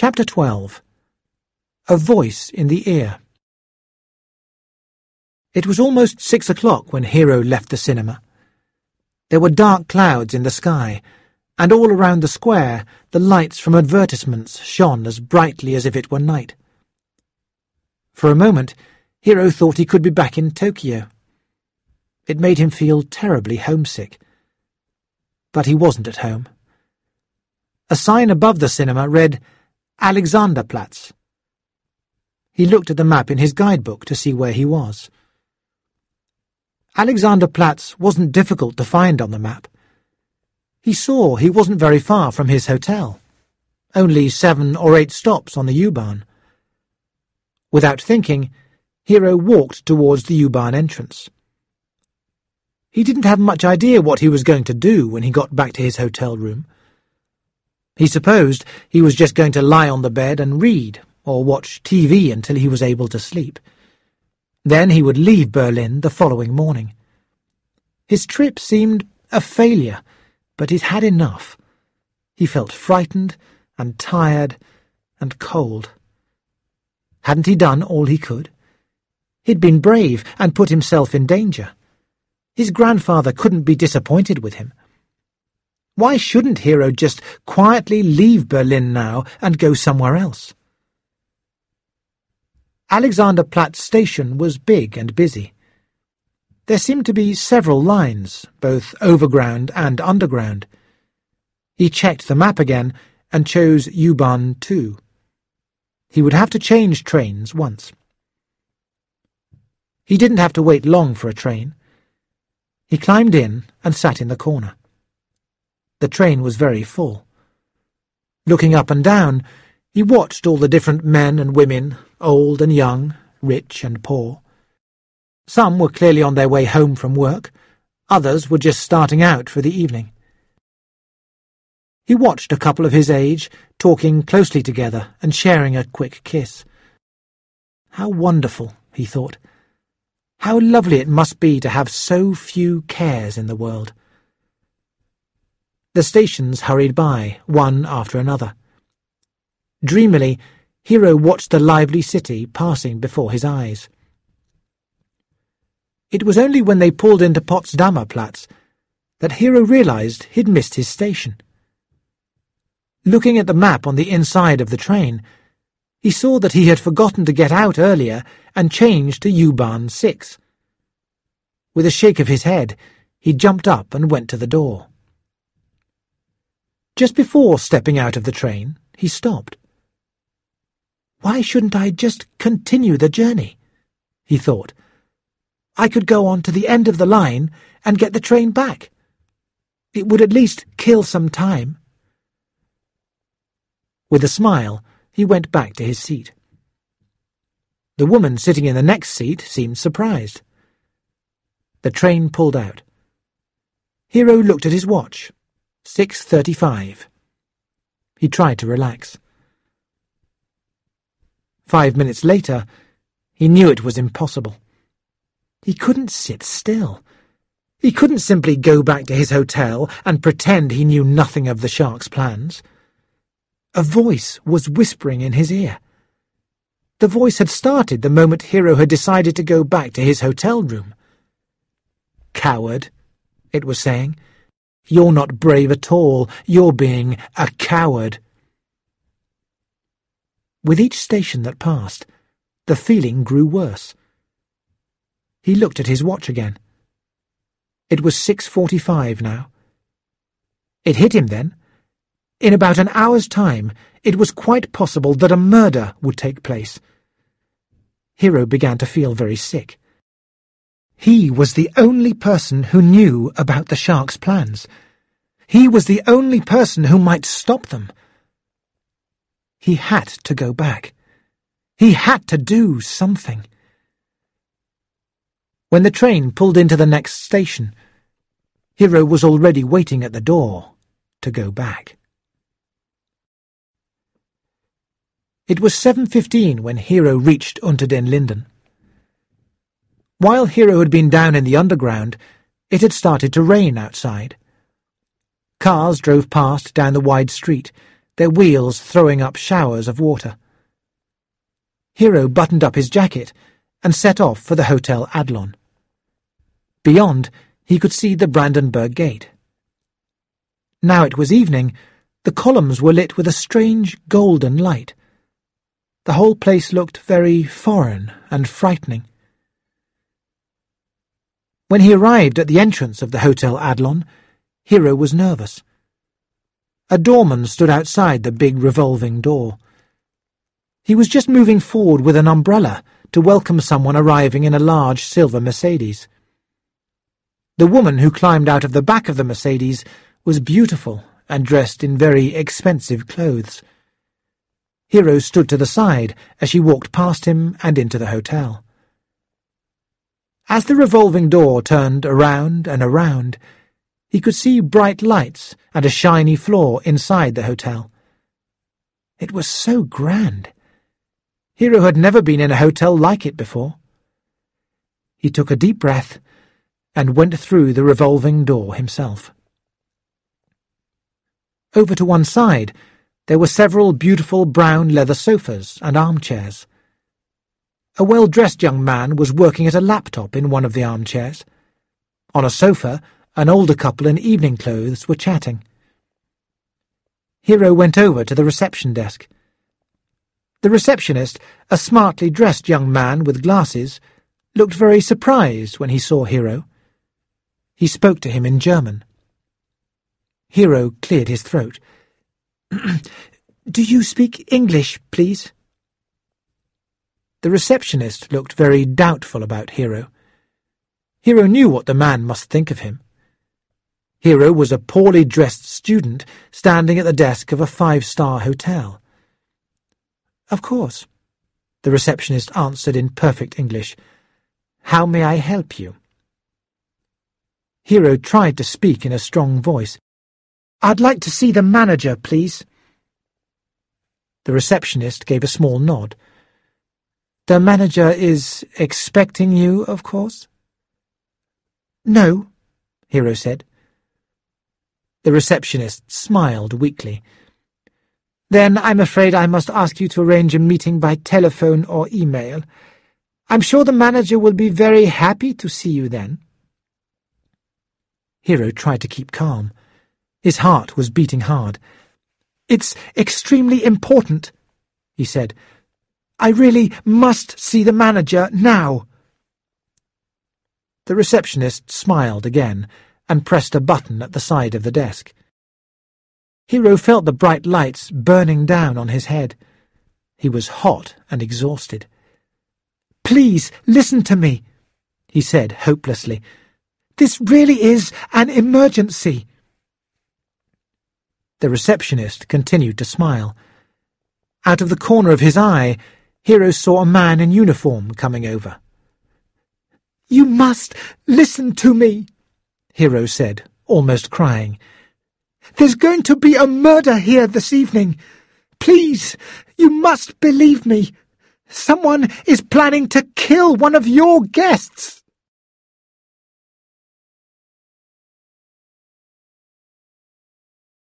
Chapter 12. A Voice in the Ear. It was almost 6 o'clock when Hero left the cinema. There were dark clouds in the sky, and all around the square the lights from advertisements shone as brightly as if it were night. For a moment, Hero thought he could be back in Tokyo. It made him feel terribly homesick. But he wasn't at home. A sign above the cinema read, Alexanderplatz. He looked at the map in his guidebook to see where he was. Alexanderplatz wasn't difficult to find on the map. He saw he wasn't very far from his hotel, only 7 or 8 stops on the U-Bahn. Without thinking, Hero walked towards the U-Bahn entrance. He didn't have much idea what he was going to do when he got back to his hotel room. He supposed he was just going to lie on the bed and read, or watch TV until he was able to sleep. Then he would leave Berlin the following morning. His trip seemed a failure, but he'd had enough. He felt frightened and tired and cold. Hadn't he done all he could? He'd been brave and put himself in danger. His grandfather couldn't be disappointed with him. Why shouldn't Hero just quietly leave Berlin now and go somewhere else? Alexanderplatz station was big and busy. There seemed to be several lines, both overground and underground. He checked the map again and chose U-Bahn 2. He would have to change trains once. He didn't have to wait long for a train. He climbed in and sat in the corner. The train was very full. Looking up and down, he watched all the different men and women, old and young, rich and poor. Some were clearly on their way home from work, others were just starting out for the evening. He watched a couple of his age talking closely together and sharing a quick kiss. How wonderful, he thought. How lovely it must be to have so few cares in the world. The stations hurried by, one after another. Dreamily, Hero watched the lively city passing before his eyes. It was only when they pulled into Potsdamer Platz that Hero realized he'd missed his station. Looking at the map on the inside of the train, he saw that he had forgotten to get out earlier and change to U-Bahn 6. With a shake of his head, he jumped up and went to the door. Just before stepping out of the train, he stopped. Why shouldn't I just continue the journey? He thought. I could go on to the end of the line and get the train back. It would at least kill some time. With a smile, he went back to his seat. The woman sitting in the next seat seemed surprised. The train pulled out. Hero looked at his watch. 6:35. He tried to relax. 5 minutes later, he knew it was impossible. He couldn't sit still. He couldn't simply go back to his hotel and pretend he knew nothing of the shark's plans. A voice was whispering in his ear. The voice had started the moment Hero had decided to go back to his hotel room. Coward, it was saying. You're not brave at all. You're being a coward. With each station that passed, the feeling grew worse. He looked at his watch again. It was 6:45 now. It hit him then. In about an hour's time, it was quite possible that a murder would take place. Hero began to feel very sick. He was the only person who knew about the shark's plans. He was the only person who might stop them. He had to go back. He had to do something. When the train pulled into the next station, Hero was already waiting at the door to go back. It was 7:15 when Hero reached Unter den Linden. While Hero had been down in the underground, it had started to rain outside. Cars drove past down the wide street, their wheels throwing up showers of water. Hero buttoned up his jacket and set off for the Hotel Adlon. Beyond, he could see the Brandenburg Gate. Now it was evening. The columns were lit with a strange golden light. The whole place looked very foreign and frightening. When he arrived at the entrance of the Hotel Adlon, Hero was nervous. A doorman stood outside the big revolving door. He was just moving forward with an umbrella to welcome someone arriving in a large silver Mercedes. The woman who climbed out of the back of the Mercedes was beautiful and dressed in very expensive clothes. Hero stood to the side as she walked past him and into the hotel. As the revolving door turned around and around, he could see bright lights and a shiny floor inside the hotel. It was so grand. Hero had never been in a hotel like it before. He took a deep breath and went through the revolving door himself. Over to one side, there were several beautiful brown leather sofas and armchairs. A well-dressed young man was working at a laptop in one of the armchairs. On a sofa, an older couple in evening clothes were chatting. Hero went over to the reception desk. The receptionist, a smartly dressed young man with glasses, looked very surprised when he saw Hero. He spoke to him in German. Hero cleared his throat. "Do you speak English, please?" The receptionist looked very doubtful about Hero. Hero knew what the man must think of him. Hero was a poorly dressed student standing at the desk of a 5-star hotel. "Of course," the receptionist answered in perfect English. "How may I help you?" Hero tried to speak in a strong voice. "I'd like to see the manager, please." The receptionist gave a small nod. "The manager is expecting you, of course?" "No," Hero said. The receptionist smiled weakly. "Then I'm afraid I must ask you to arrange a meeting by telephone or email. I'm sure the manager will be very happy to see you then." Hero tried to keep calm. His heart was beating hard. "It's extremely important," he said. "I really must see the manager now." The receptionist smiled again and pressed a button at the side of the desk. Hero felt the bright lights burning down on his head. He was hot and exhausted. "Please listen to me," he said hopelessly. "This really is an emergency." The receptionist continued to smile. Out of the corner of his eye, Hero saw a man in uniform coming over. "You must listen to me," Hero said, almost crying. "There's going to be a murder here this evening. Please, you must believe me. Someone is planning to kill one of your guests."